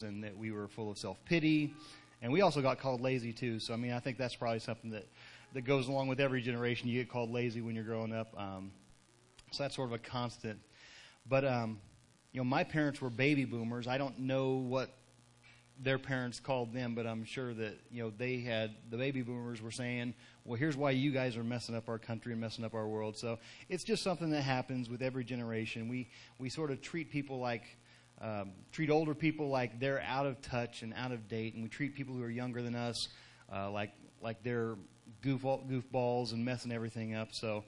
and that we were full of self-pity. And we also got called lazy, too. So, I mean, I think that's probably something that goes along with every generation. You get called lazy when you're growing up. So that's sort of a constant. But, my parents were baby boomers. I don't know what their parents called them, but I'm sure that, the baby boomers were saying, well, here's why you guys are messing up our country and messing up our world. So it's just something that happens with every generation. We sort of treat older people like they're out of touch and out of date, and we treat people who are younger than us like they're goofballs and messing everything up. So,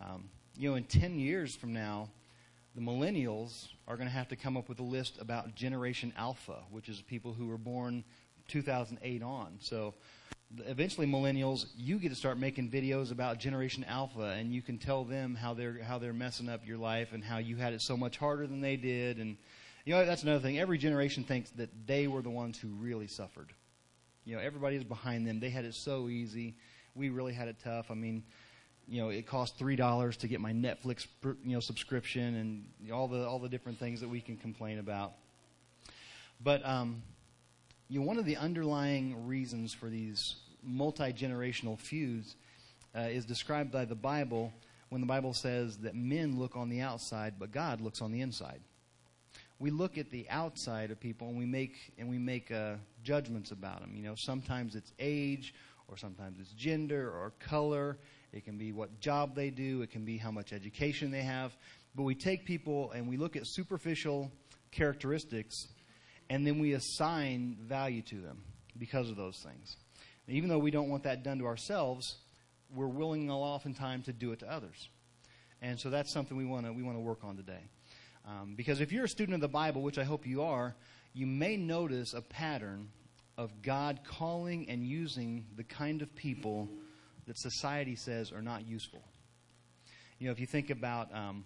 in 10 years from now, the millennials are going to have to come up with a list about Generation Alpha, which is people who were born 2008 on. So eventually millennials, you get to start making videos about Generation Alpha, and you can tell them how they're messing up your life and how you had it so much harder than they did. And that's another thing. Every generation thinks that they were the ones who really suffered. Everybody is behind them. They had it so easy. We really had it tough. I mean, it cost $3 to get my Netflix, subscription, and all the different things that we can complain about. But one of the underlying reasons for these multi-generational feuds is described by the Bible when the Bible says that men look on the outside, but God looks on the inside. We look at the outside of people and we make judgments about them. Sometimes it's age, or sometimes it's gender or color. It can be what job they do. It can be how much education they have. But we take people and we look at superficial characteristics, and then we assign value to them because of those things. And even though we don't want that done to ourselves, we're willing oftentimes to do it to others. And so that's something we want to work on today. Because if you're a student of the Bible, which I hope you are, you may notice a pattern of God calling and using the kind of people that society says are not useful. If you think about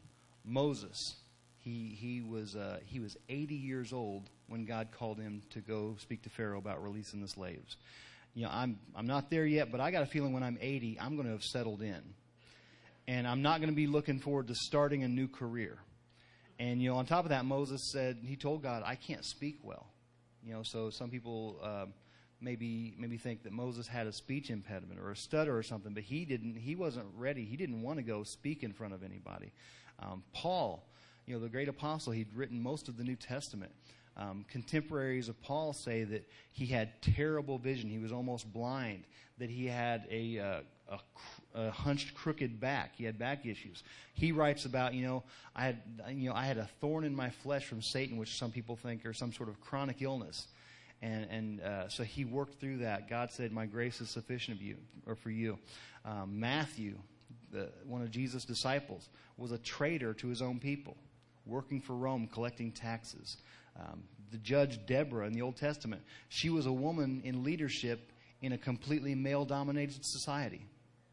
Moses, he was 80 years old when God called him to go speak to Pharaoh about releasing the slaves. I'm not there yet, but I got a feeling when I'm 80, I'm going to have settled in, and I'm not going to be looking forward to starting a new career. And on top of that, Moses said he told God, "I can't speak well." So some people maybe think that Moses had a speech impediment or a stutter or something, but he didn't. He wasn't ready. He didn't want to go speak in front of anybody. Paul, the great apostle, he'd written most of the New Testament. Contemporaries of Paul say that he had terrible vision. He was almost blind. That he had a hunched, crooked back. He had back issues. He writes about, I had a thorn in my flesh from Satan, which some people think are some sort of chronic illness. And so he worked through that. God said, "My grace is sufficient for you." Matthew, one of Jesus' disciples, was a traitor to his own people, working for Rome, collecting taxes. The judge Deborah in the Old Testament, she was a woman in leadership in a completely male-dominated society.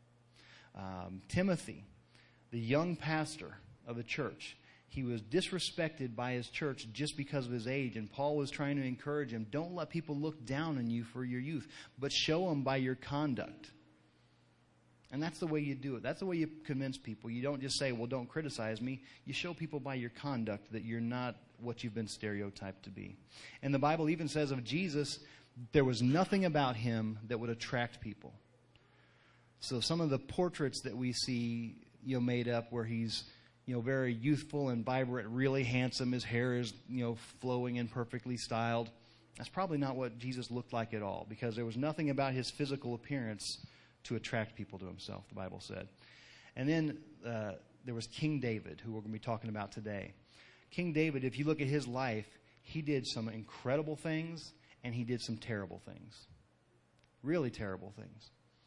Timothy, the young pastor of the church, he was disrespected by his church just because of his age, and Paul was trying to encourage him, don't let people look down on you for your youth, but show them by your conduct. And that's the way you do it. That's the way you convince people. You don't just say, well, don't criticize me. You show people by your conduct that you're not what you've been stereotyped to be. And the Bible even says of Jesus, there was nothing about him that would attract people. So some of the portraits that we see, made up where he's, very youthful and vibrant, really handsome, his hair is, flowing and perfectly styled. That's probably not what Jesus looked like at all, because there was nothing about his physical appearance to attract people to himself, the Bible said. And then there was King David, who we're going to be talking about today. King David, if you look at his life, he did some incredible things and he did some terrible things. Really terrible things.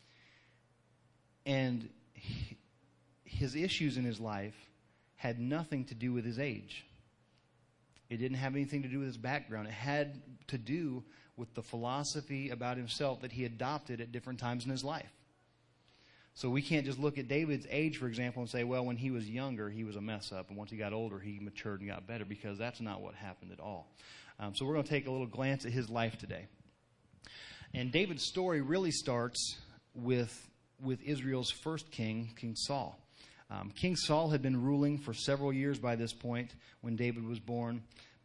And his issues in his life had nothing to do with his age. It didn't have anything to do with his background. It had to do with the philosophy about himself that he adopted at different times in his life. So we can't just look at David's age, for example, and say, well, when he was younger, he was a mess up, and once he got older, he matured and got better, because that's not what happened at all. So we're going to take a little glance at his life today. And David's story really starts with Israel's first king, King Saul. King Saul had been ruling for several years by this point when David was born.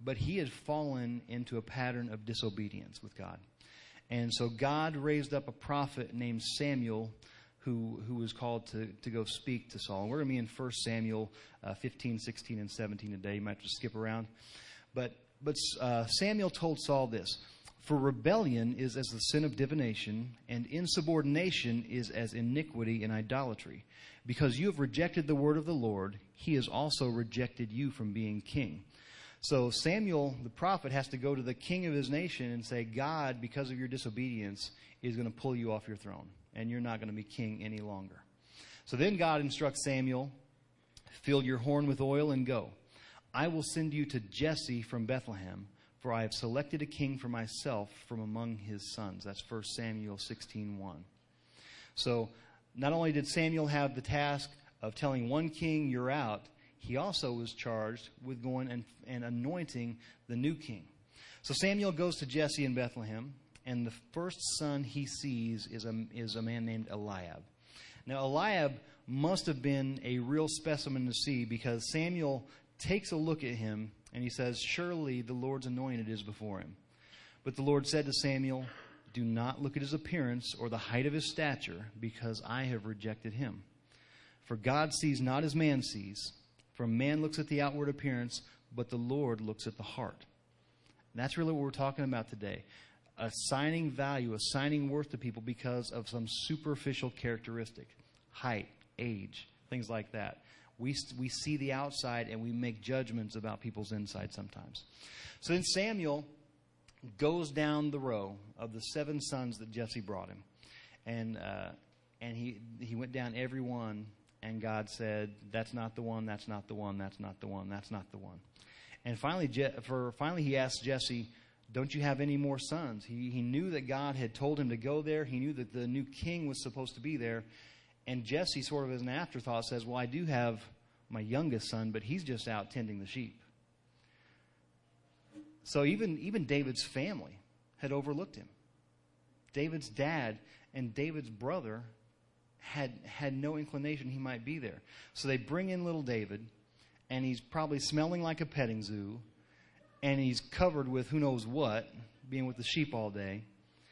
but he had fallen into a pattern of disobedience with God. And so God raised up a prophet named Samuel who was called to go speak to Saul. And we're going to be in 1 Samuel 15, 16, and 17 today. You might have to skip around. But Samuel told Saul this: "For rebellion is as the sin of divination, and insubordination is as iniquity and idolatry. Because you have rejected the word of the Lord, he has also rejected you from being king." So Samuel, the prophet, has to go to the king of his nation and say, God, because of your disobedience, is going to pull you off your throne, and you're not going to be king any longer. So then God instructs Samuel, "Fill your horn with oil and go. I will send you to Jesse from Bethlehem, for I have selected a king for myself from among his sons." That's 1 Samuel 16:1. So not only did Samuel have the task of telling one king, "You're out," he also was charged with going and anointing the new king. So Samuel goes to Jesse in Bethlehem, and the first son he sees is a man named Eliab. Now, Eliab must have been a real specimen to see, because Samuel takes a look at him and he says, "Surely the Lord's anointed is before him." But the Lord said to Samuel, "Do not look at his appearance or the height of his stature, because I have rejected him. For God sees not as man sees. For man looks at the outward appearance, but the Lord looks at the heart." And that's really what we're talking about today. Assigning value, assigning worth to people because of some superficial characteristic. Height, age, things like that. We see the outside and we make judgments about people's inside sometimes. So then Samuel goes down the row of the 7 sons that Jesse brought him. And he went down every one, and God said, "That's not the one, that's not the one, that's not the one, that's not the one." And finally he asked Jesse, "Don't you have any more sons?" He knew that God had told him to go there. He knew that the new king was supposed to be there. And Jesse, sort of as an afterthought, says, "Well, I do have my youngest son, but he's just out tending the sheep." So even David's family had overlooked him. David's dad and David's brother had no inclination he might be there. So they bring in little David, and he's probably smelling like a petting zoo, and he's covered with who knows what, being with the sheep all day.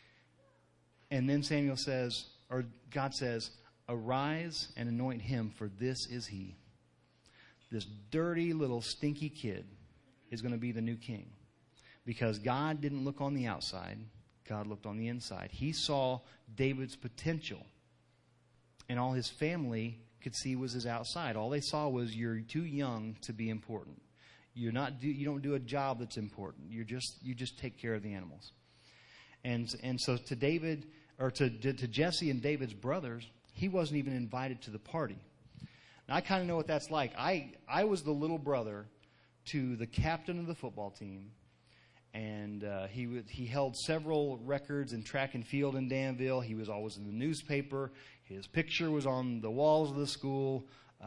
And then Samuel says, or God says, "Arise and anoint him, for this is he." This dirty little stinky kid is going to be the new king. Because God didn't look on the outside, God looked on the inside. He saw David's potential, and all his family could see was his outside. All they saw was, "You're too young to be important. You don't do a job that's important. You just take care of the animals." And so to David, or to Jesse and David's brothers, he wasn't even invited to the party. Now, I kind of know what that's like. I was the little brother to the captain of the football team, and he held several records in track and field in Danville. He was always in the newspaper. His picture was on the walls of the school.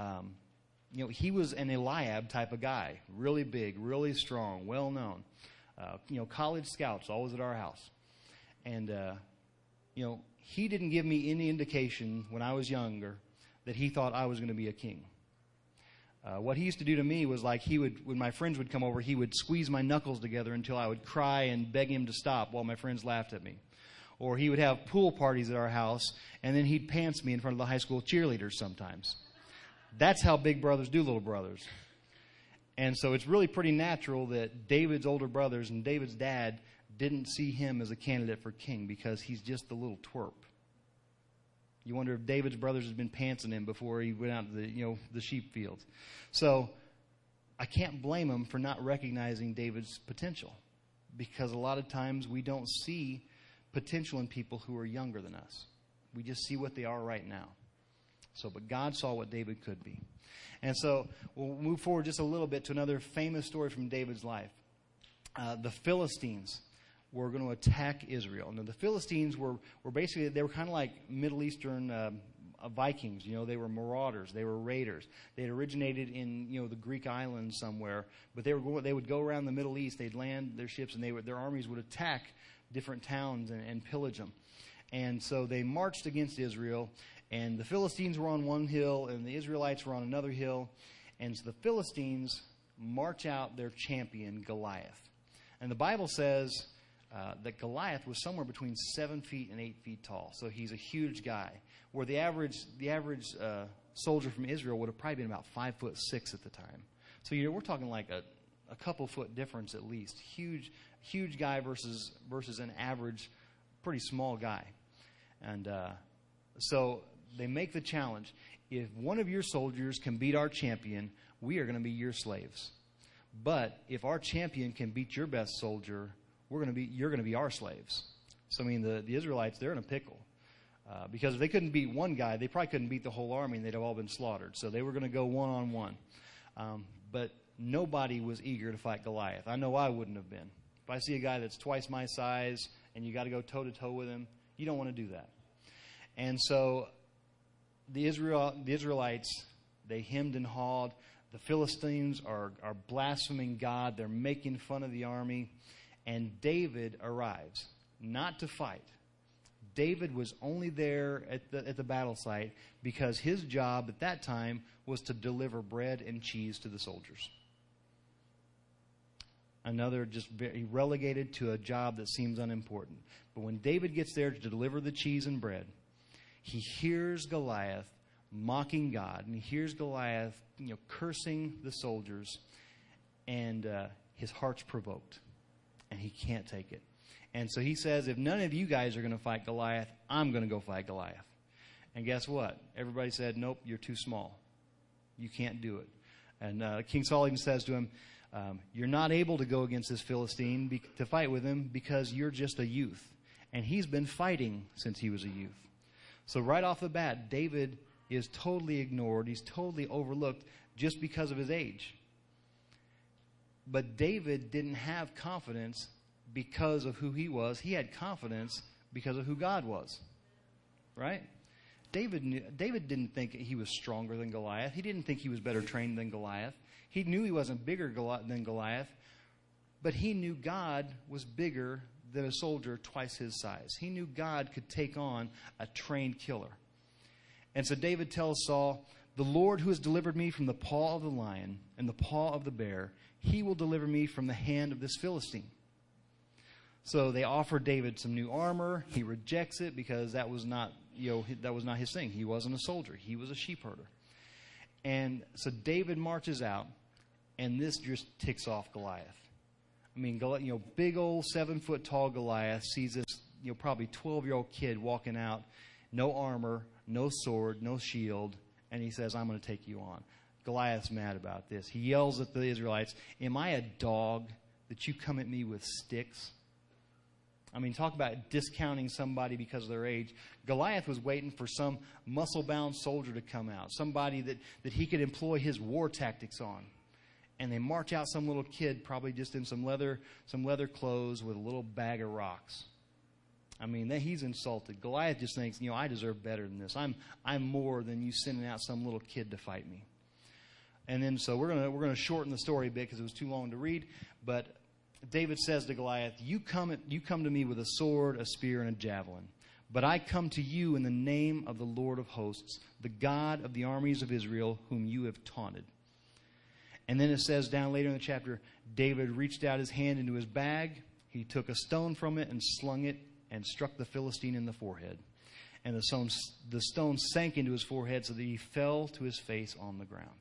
He was an Eliab type of guy, really big, really strong, well known. College scouts, always at our house. And he didn't give me any indication when I was younger that he thought I was going to be a king. What he used to do to me was, like, when my friends would come over, he would squeeze my knuckles together until I would cry and beg him to stop while my friends laughed at me. Or he would have pool parties at our house, and then he'd pants me in front of the high school cheerleaders sometimes. That's how big brothers do little brothers. And so it's really pretty natural that David's older brothers and David's dad didn't see him as a candidate for king, because he's just the little twerp. You wonder if David's brothers had been pantsing him before he went out to the sheep fields. So I can't blame him for not recognizing David's potential, because a lot of times we don't see potential in people who are younger than us. We just see what they are right now. But God saw what David could be. And so we'll move forward just a little bit to another famous story from David's life. The Philistines were going to attack Israel. Now, the Philistines were basically, they were kind of like Middle Eastern Vikings. They were marauders. They were raiders. They had originated in, the Greek islands somewhere, but they would go around the Middle East. They'd land their ships, and their armies would attack different towns and pillage them. And so they marched against Israel, and the Philistines were on one hill, and the Israelites were on another hill. And so the Philistines march out their champion, Goliath. And the Bible says that Goliath was somewhere between 7 feet and 8 feet tall. So he's a huge guy, where the average soldier from Israel would have probably been about 5'6" at the time. So we're talking like a couple foot difference at least. Huge guy versus an average, pretty small guy. And so they make the challenge. If one of your soldiers can beat our champion, we are going to be your slaves. But if our champion can beat your best soldier, you're going to be our slaves. So, I mean, the Israelites, they're in a pickle. Because if they couldn't beat one guy, they probably couldn't beat the whole army, and they'd have all been slaughtered. So they were going to go one-on-one. But nobody was eager to fight Goliath. I know I wouldn't have been. If I see a guy that's twice my size and you got to go toe-to-toe with him, you don't want to do that. And so the Israelites, they hemmed and hawed. The Philistines are blaspheming God. They're making fun of the army. And David arrives, not to fight. David was only there at the battle site because his job at that time was to deliver bread and cheese to the soldiers. Another just very relegated to a job that seems unimportant. But when David gets there to deliver the cheese and bread, he hears Goliath mocking God, and he hears Goliath, cursing the soldiers, and his heart's provoked, and he can't take it. And so he says, if none of you guys are going to fight Goliath, I'm going to go fight Goliath. And guess what? Everybody said, nope, you're too small. You can't do it. And King Saul even says to him, you're not able to go against this Philistine to fight with him because you're just a youth. And he's been fighting since he was a youth. So right off the bat, David is totally ignored. He's totally overlooked just because of his age. But David didn't have confidence because of who he was. He had confidence because of who God was. Right? David didn't think he was stronger than Goliath. He didn't think he was better trained than Goliath. He knew he wasn't bigger than Goliath. But he knew God was bigger than a soldier twice his size. He knew God could take on a trained killer. And so David tells Saul, the Lord who has delivered me from the paw of the lion and the paw of the bear, he will deliver me from the hand of this Philistine. So they offer David some new armor. He rejects it because that was not his thing. He wasn't a soldier. He was a sheep herder. And so David marches out, and this just ticks off Goliath. I mean, big old 7-foot tall Goliath sees this, probably 12-year-old kid walking out, no armor, no sword, no shield, and he says, I'm going to take you on. Goliath's mad about this. He yells at the Israelites, am I a dog that you come at me with sticks? I mean, talk about discounting somebody because of their age. Goliath was waiting for some muscle-bound soldier to come out, somebody that he could employ his war tactics on. And they march out some little kid, probably just in some leather clothes with a little bag of rocks. I mean, he's insulted. Goliath just thinks, I deserve better than this. I'm more than you sending out some little kid to fight me. And then so we're gonna shorten the story a bit because it was too long to read. But David says to Goliath, you come to me with a sword, a spear, and a javelin. But I come to you in the name of the Lord of hosts, the God of the armies of Israel, whom you have taunted. And then it says down later in the chapter, David reached out his hand into his bag. He took a stone from it and slung it and struck the Philistine in the forehead. And the stone sank into his forehead so that he fell to his face on the ground.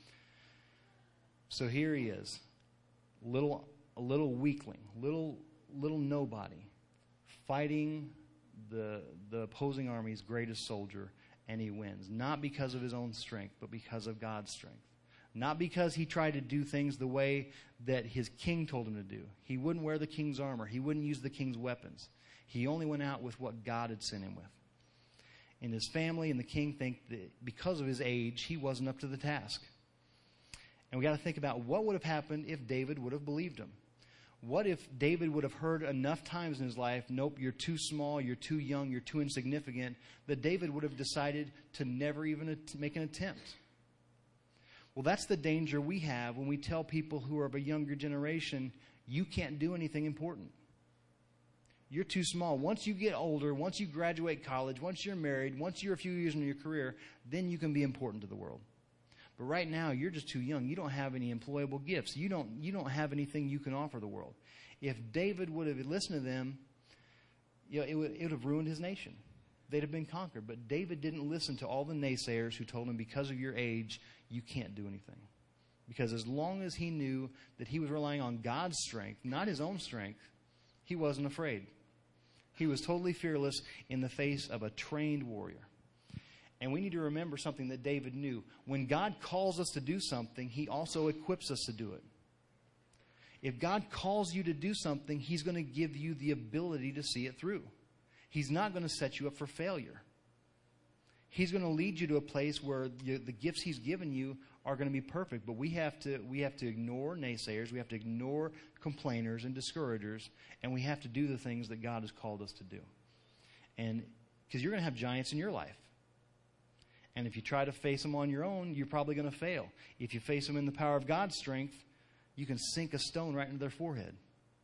So here he is, a little weakling, little nobody, fighting the opposing army's greatest soldier, and he wins. Not because of his own strength, but because of God's strength. Not because he tried to do things the way that his king told him to do. He wouldn't wear the king's armor. He wouldn't use the king's weapons. He only went out with what God had sent him with. And his family and the king think that because of his age, he wasn't up to the task. And we got to think about what would have happened if David would have believed him. What if David would have heard enough times in his life, nope, you're too small, you're too young, you're too insignificant, that David would have decided to never even make an attempt. Well, that's the danger we have when we tell people who are of a younger generation, you can't do anything important. You're too small. Once you get older, once you graduate college, once you're married, once you're a few years into your career, then you can be important to the world. But right now, you're just too young. You don't have any employable gifts. You don't have anything you can offer the world. If David would have listened to them, it would have ruined his nation. They'd have been conquered. But David didn't listen to all the naysayers who told him, because of your age, you can't do anything. Because as long as he knew that he was relying on God's strength, not his own strength, he wasn't afraid. He was totally fearless in the face of a trained warrior. And we need to remember something that David knew. When God calls us to do something, he also equips us to do it. If God calls you to do something, he's going to give you the ability to see it through. He's not going to set you up for failure. He's going to lead you to a place where the gifts he's given you are going to be perfect. But we have to ignore naysayers. We have to ignore complainers and discouragers. And we have to do the things that God has called us to do. And because you're going to have giants in your life. And if you try to face them on your own, you're probably going to fail. If you face them in the power of God's strength, you can sink a stone right into their forehead.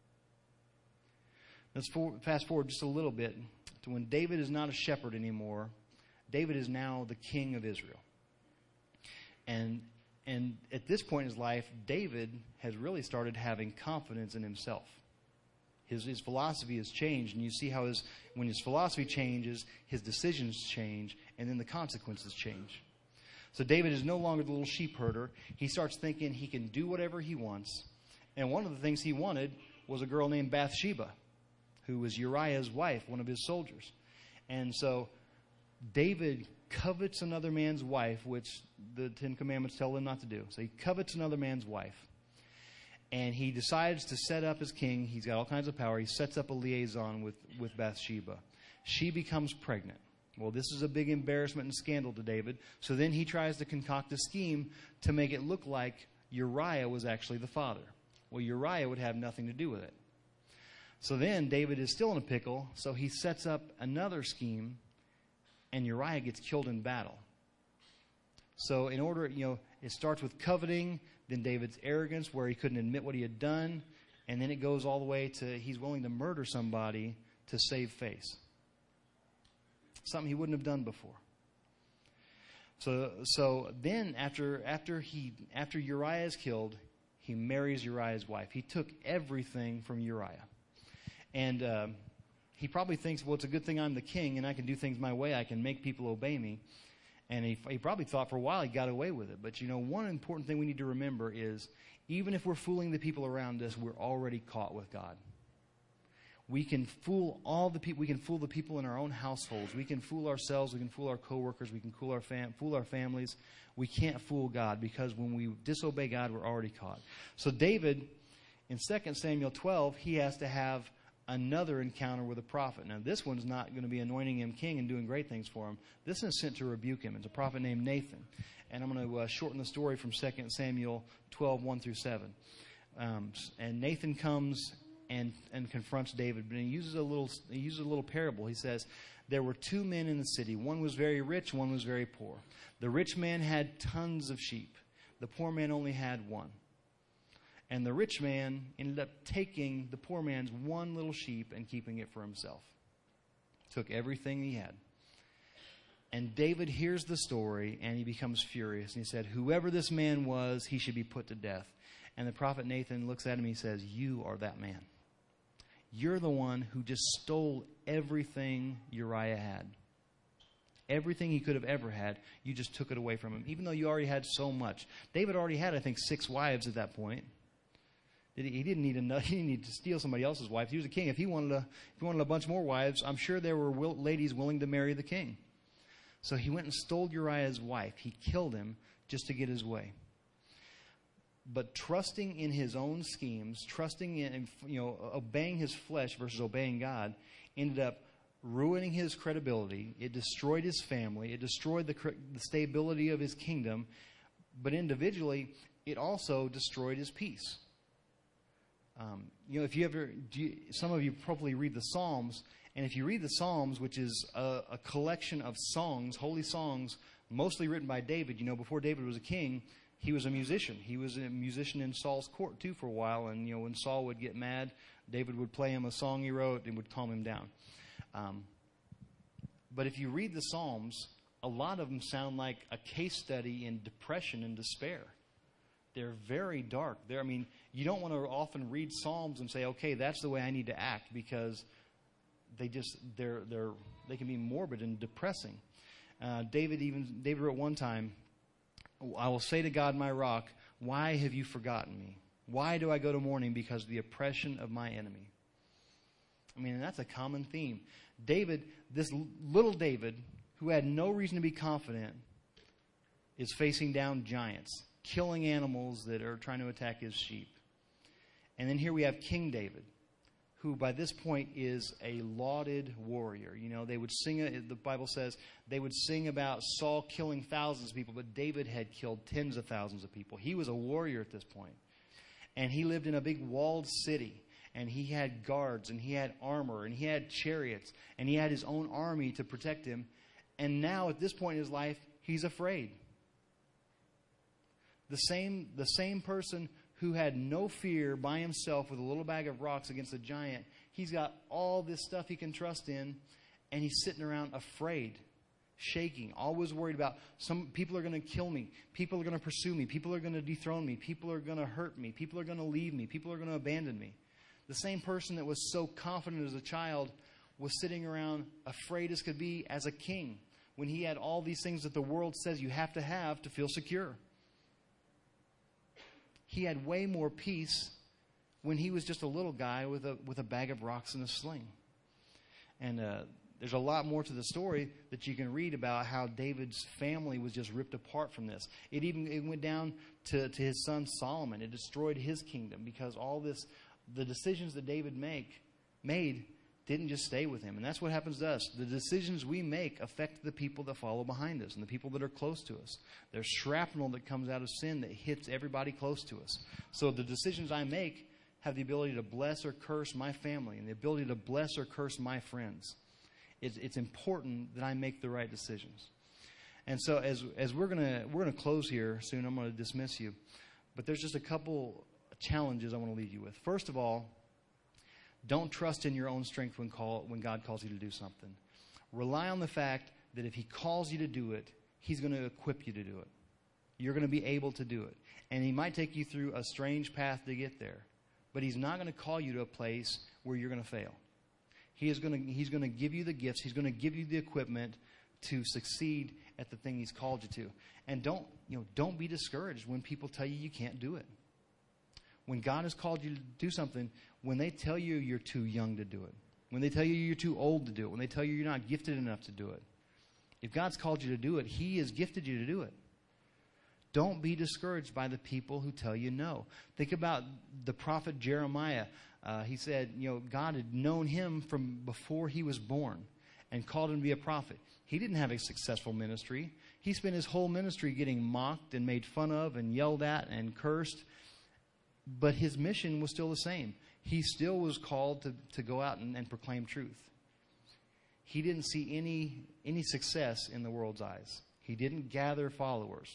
Let's fast forward just a little bit to when David is not a shepherd anymore. David is now the king of Israel. And at this point in his life, David has really started having confidence in himself. His philosophy has changed, and you see how when his philosophy changes, his decisions change, and then the consequences change. So David is no longer the little sheep herder. He starts thinking he can do whatever he wants. And one of the things he wanted was a girl named Bathsheba, who was Uriah's wife, one of his soldiers. And so David covets another man's wife, which the Ten Commandments tell him not to do. So he covets another man's wife. And he decides to set up as king. He's got all kinds of power. He sets up a liaison with Bathsheba. She becomes pregnant. Well, this is a big embarrassment and scandal to David. So then he tries to concoct a scheme to make it look like Uriah was actually the father. Well, Uriah would have nothing to do with it. So then David is still in a pickle. So he sets up another scheme, and Uriah gets killed in battle. So in order, it starts with coveting, then David's arrogance, where he couldn't admit what he had done, and then it goes all the way to he's willing to murder somebody to save face. Something he wouldn't have done before. So then after Uriah is killed, he marries Uriah's wife. He took everything from Uriah. And he probably thinks, well, it's a good thing I'm the king and I can do things my way. I can make people obey me. And he probably thought for a while he got away with it. But, one important thing we need to remember is even if we're fooling the people around us, we're already caught with God. We can fool all the people. We can fool the people in our own households. We can fool ourselves. We can fool our coworkers. We can fool our families. We can't fool God, because when we disobey God, we're already caught. So David, in 2 Samuel 12, he has to have another encounter with a prophet. Now, this one's not going to be anointing him king and doing great things for him. This is sent to rebuke him. It's a prophet named Nathan. And I'm going to shorten the story from 2 Samuel 12, 1 through 7. And Nathan comes and confronts David, but he uses a little parable. He says, there were two men in the city. One was very rich, one was very poor. The rich man had tons of sheep. The poor man only had one. And the rich man ended up taking the poor man's one little sheep and keeping it for himself. Took everything he had. And David hears the story, and he becomes furious. And he said, whoever this man was, he should be put to death. And the prophet Nathan looks at him and he says, you are that man. You're the one who just stole everything Uriah had. Everything he could have ever had, you just took it away from him, even though you already had so much. David already had, I think, 6 wives at that point. He didn't need to steal somebody else's wife. He was a king. If he wanted a bunch more wives, I'm sure there were ladies willing to marry the king. So he went and stole Uriah's wife. He killed him just to get his way. But trusting in his own schemes, trusting in, obeying his flesh versus obeying God, ended up ruining his credibility. It destroyed his family. It destroyed the stability of his kingdom. But individually, it also destroyed his peace. Some of you probably read the Psalms, and if you read the Psalms, which is a collection of songs, holy songs, mostly written by David. Before David was a king, he was a musician. He was a musician in Saul's court too for a while, and when Saul would get mad, David would play him a song he wrote and would calm him down. But if you read the Psalms, a lot of them sound like a case study in depression and despair. They're very dark. You don't want to often read Psalms and say, okay, that's the way I need to act, because they can be morbid and depressing. David wrote one time, I will say to God, my rock, why have you forgotten me? Why do I go to mourning? Because of the oppression of my enemy. And that's a common theme. David, this little David, who had no reason to be confident, is facing down giants, killing animals that are trying to attack his sheep. And then here we have King David, who by this point is a lauded warrior. They would sing, the Bible says, they would sing about Saul killing thousands of people, but David had killed tens of thousands of people. He was a warrior at this point. And he lived in a big walled city. And he had guards, and he had armor, and he had chariots, and he had his own army to protect him. And now, at this point in his life, he's afraid. The same person who had no fear by himself with a little bag of rocks against a giant, he's got all this stuff he can trust in, and he's sitting around afraid, shaking, always worried about some people are going to kill me, people are going to pursue me, people are going to dethrone me, people are going to hurt me, people are going to leave me, people are going to abandon me. The same person that was so confident as a child was sitting around afraid as could be as a king, when he had all these things that the world says you have to feel secure. He had way more peace when he was just a little guy with a bag of rocks and a sling. And there's a lot more to the story that you can read about how David's family was just ripped apart from this. It went down to his son Solomon. It destroyed his kingdom because the decisions that David made didn't just stay with him. And that's what happens to us. The decisions we make affect the people that follow behind us and the people that are close to us. There's shrapnel that comes out of sin that hits everybody close to us. So the decisions I make have the ability to bless or curse my family and the ability to bless or curse my friends. It's important that I make the right decisions. And so as we're gonna close here soon, I'm going to dismiss you. But there's just a couple challenges I want to leave you with. First of all, don't trust in your own strength when God calls you to do something. Rely on the fact that if He calls you to do it, He's going to equip you to do it. You're going to be able to do it. And He might take you through a strange path to get there. But He's not going to call you to a place where you're going to fail. He's going to give you the gifts. He's going to give you the equipment to succeed at the thing He's called you to. And don't be discouraged when people tell you you can't do it. When God has called you to do something, when they tell you you're too young to do it, when they tell you you're too old to do it, when they tell you you're not gifted enough to do it, if God's called you to do it, He has gifted you to do it. Don't be discouraged by the people who tell you no. Think about the prophet Jeremiah. He said, God had known him from before he was born and called him to be a prophet. He didn't have a successful ministry. He spent his whole ministry getting mocked and made fun of and yelled at and cursed. But his mission was still the same. He still was called to go out and proclaim truth. He didn't see any success in the world's eyes. He didn't gather followers.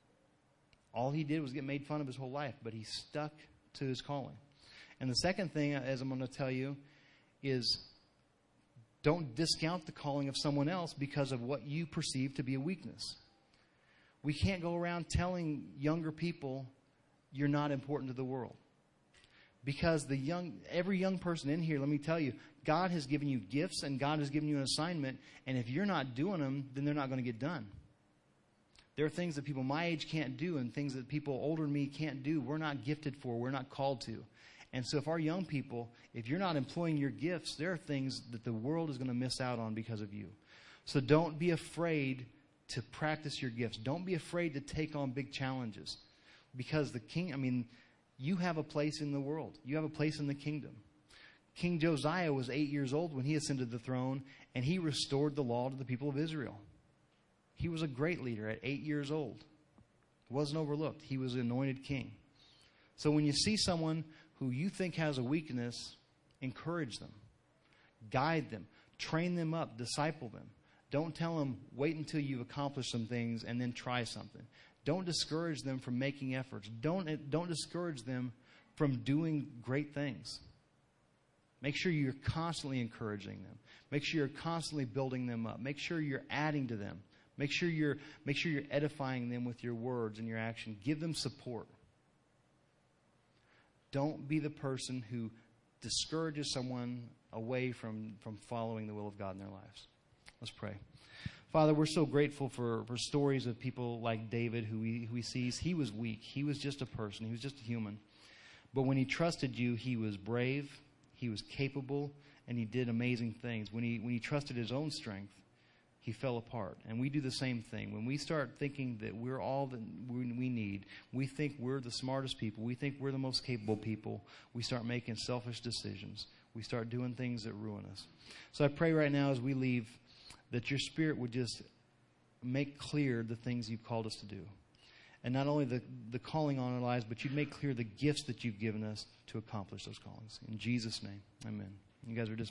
All he did was get made fun of his whole life, but he stuck to his calling. And the second thing, as I'm going to tell you, is don't discount the calling of someone else because of what you perceive to be a weakness. We can't go around telling younger people you're not important to the world. Because every young person in here, let me tell you, God has given you gifts and God has given you an assignment. And if you're not doing them, then they're not going to get done. There are things that people my age can't do and things that people older than me can't do. We're not gifted for. We're not called to. And so if our young people, if you're not employing your gifts, there are things that the world is going to miss out on because of you. So don't be afraid to practice your gifts. Don't be afraid to take on big challenges. Because you have a place in the world. You have a place in the kingdom. King Josiah was 8 years old when he ascended the throne, and he restored the law to the people of Israel. He was a great leader at 8 years old. He wasn't overlooked. He was an anointed king. So when you see someone who you think has a weakness, encourage them. Guide them. Train them up. Disciple them. Don't tell them, wait until you've accomplished some things and then try something. Don't discourage them from making efforts. Don't discourage them from doing great things. Make sure you're constantly encouraging them. Make sure you're constantly building them up. Make sure you're adding to them. Make sure you're edifying them with your words and your action. Give them support. Don't be the person who discourages someone away from following the will of God in their lives. Let's pray. Father, we're so grateful for stories of people like David who he sees. He was weak. He was just a person. He was just a human. But when he trusted you, he was brave, he was capable, and he did amazing things. When he trusted his own strength, he fell apart. And we do the same thing. When we start thinking that we're all that we need, we think we're the smartest people, we think we're the most capable people, we start making selfish decisions. We start doing things that ruin us. So I pray right now as we leave that your Spirit would just make clear the things you've called us to do. And not only the calling on our lives, but you'd make clear the gifts that you've given us to accomplish those callings. In Jesus' name, amen. You guys are dismissed.